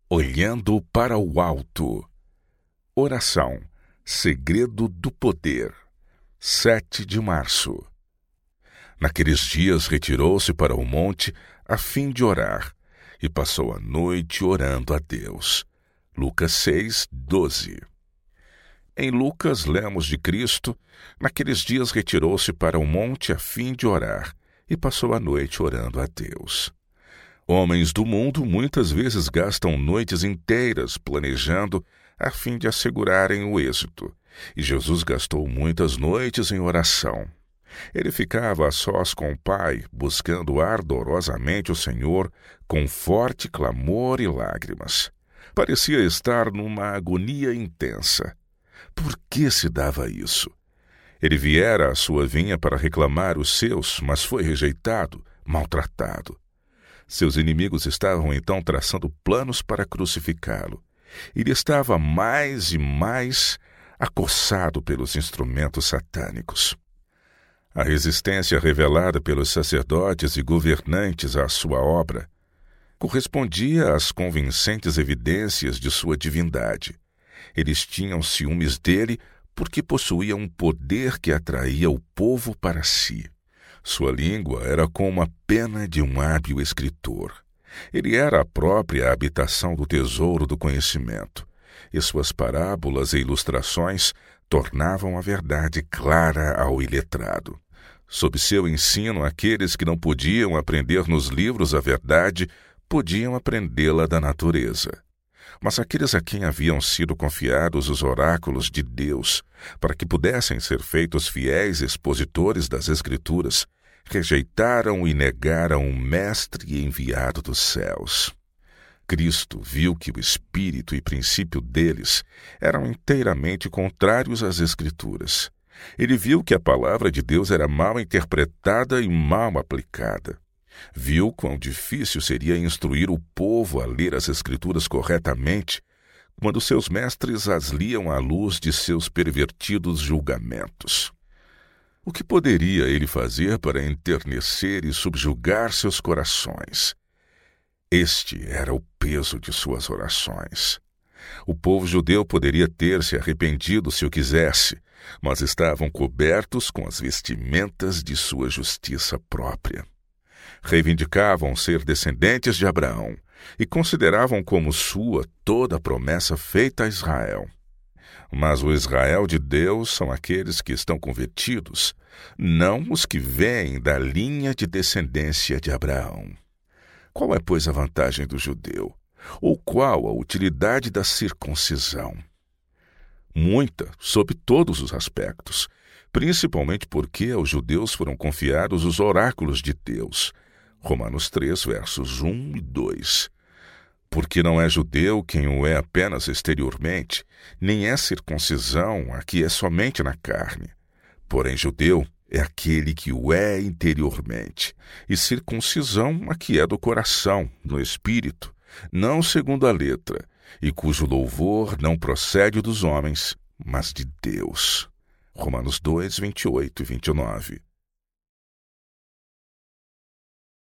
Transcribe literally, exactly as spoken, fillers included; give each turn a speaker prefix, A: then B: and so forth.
A: Olhando para o alto. Oração. Segredo do poder. sete de março. Naqueles dias retirou-se para o monte a fim de orar, e passou a noite orando a Deus. Lucas seis, doze. Em Lucas lemos de Cristo: naqueles dias retirou-se para o monte a fim de orar, e passou a noite orando a Deus. Homens do mundo muitas vezes gastam noites inteiras planejando a fim de assegurarem o êxito, e Jesus gastou muitas noites em oração. Ele ficava a sós com o Pai, buscando ardorosamente o Senhor, com forte clamor e lágrimas. Parecia estar numa agonia intensa. Por que se dava isso? Ele viera à sua vinha para reclamar os seus, mas foi rejeitado, maltratado. Seus inimigos estavam então traçando planos para crucificá-lo. Ele estava mais e mais acossado pelos instrumentos satânicos. A resistência revelada pelos sacerdotes e governantes à sua obra correspondia às convincentes evidências de sua divindade. Eles tinham ciúmes dele porque possuía um poder que atraía o povo para si. Sua língua era como a pena de um hábil escritor. Ele era a própria habitação do tesouro do conhecimento, e suas parábolas e ilustrações tornavam a verdade clara ao iletrado. Sob seu ensino, aqueles que não podiam aprender nos livros a verdade, podiam aprendê-la da natureza. Mas aqueles a quem haviam sido confiados os oráculos de Deus, para que pudessem ser feitos fiéis expositores das Escrituras, rejeitaram e negaram o Mestre enviado dos céus. Cristo viu que o espírito e princípio deles eram inteiramente contrários às Escrituras. Ele viu que a palavra de Deus era mal interpretada e mal aplicada. Viu quão difícil seria instruir o povo a ler as Escrituras corretamente, quando seus mestres as liam à luz de seus pervertidos julgamentos. O que poderia ele fazer para enternecer e subjugar seus corações? Este era o peso de suas orações. O povo judeu poderia ter se arrependido se o quisesse, mas estavam cobertos com as vestimentas de sua justiça própria. Reivindicavam ser descendentes de Abraão e consideravam como sua toda a promessa feita a Israel. Mas o Israel de Deus são aqueles que estão convertidos, não os que vêm da linha de descendência de Abraão. Qual é, pois, a vantagem do judeu? Ou qual a utilidade da circuncisão? Muita, sob todos os aspectos, principalmente porque aos judeus foram confiados os oráculos de Deus. Romanos três, versos um e dois. Porque não é judeu quem o é apenas exteriormente, nem é circuncisão a que é somente na carne. Porém, judeu é aquele que o é interiormente, e circuncisão a que é do coração, no espírito, não segundo a letra, e cujo louvor não procede dos homens, mas de Deus. Romanos dois, vinte e oito e vinte e nove.